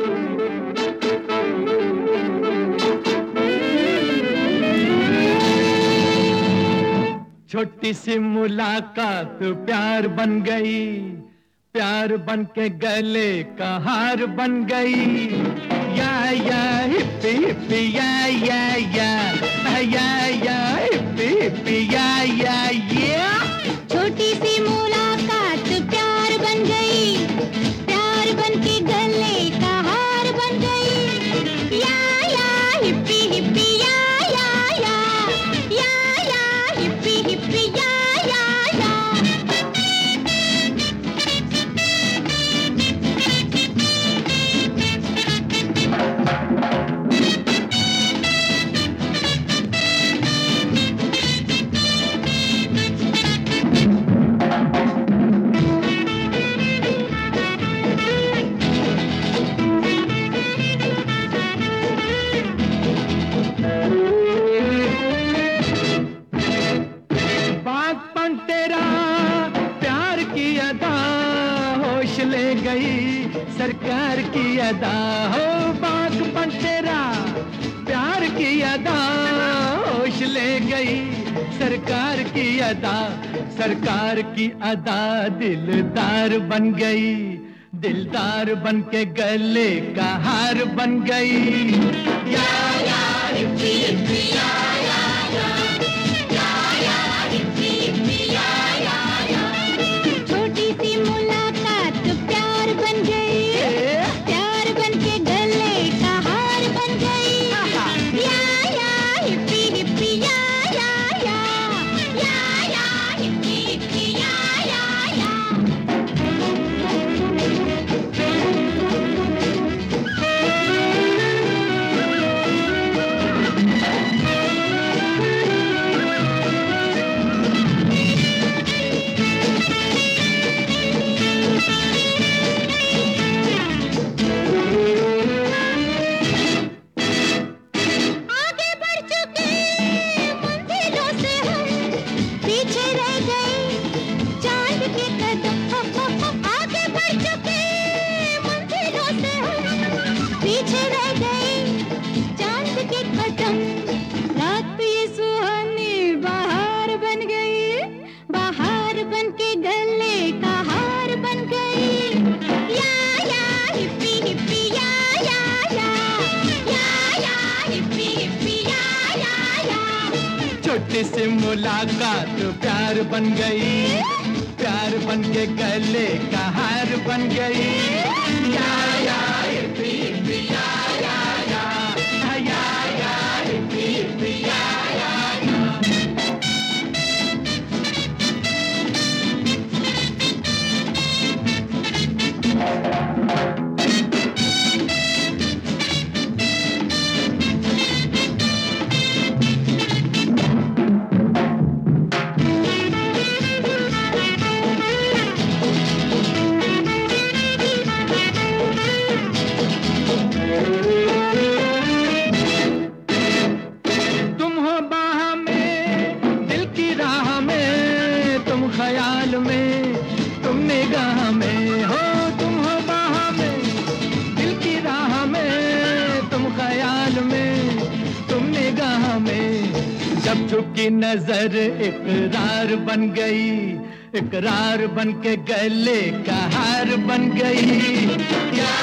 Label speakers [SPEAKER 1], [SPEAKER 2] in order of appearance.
[SPEAKER 1] छोटी सी मुलाकात प्यार बन गई, प्यार बन के गले का हार बन गई। या हिप्पी हिप्पी या हिप्पी हिप्पी या।
[SPEAKER 2] छोटी सी मुलाकात प्यार बन गई, प्यार बन के गले का हार बन गई। या हिप्पी हिप्पी या हिप्पी हिप्पी या।
[SPEAKER 1] ले गई सरकार की अदा हो, बागपन तेरा प्यार की अदा होश ले गई सरकार की अदा। सरकार की अदा दिलदार बन गई, दिलदार बन के गले का हार बन गई। या हिप्पी हिप्पी या हिप्पी हिप्पी या।
[SPEAKER 2] छोटी सी मुलाकात प्यार बन गई, प्यार बन के गले का हार बन गई। या हिप्पी हिप्पी या हिप्पी हिप्पी या। पीछे रह गए चांद के कदम, रात ये सुहानी बाहर बन गई, बाहर बन के गले का हार बन गई। या हिप्पी हिप्पी या हिप्पी हिप्पी या।
[SPEAKER 1] छोटी सी मुलाकात प्यार बन गई, प्यार बन के गले का हार बन गई। या हिप्पी हिप्पी या हिप्पी हिप्पी या। ख्याल में तुम निगाह में हो, तुम हो बाह में दिल की राह में, तुम ख्याल में तुम निगाह में। जब झुकी नजर इकरार बन गई, इकरार बन के गले का हार बन गई।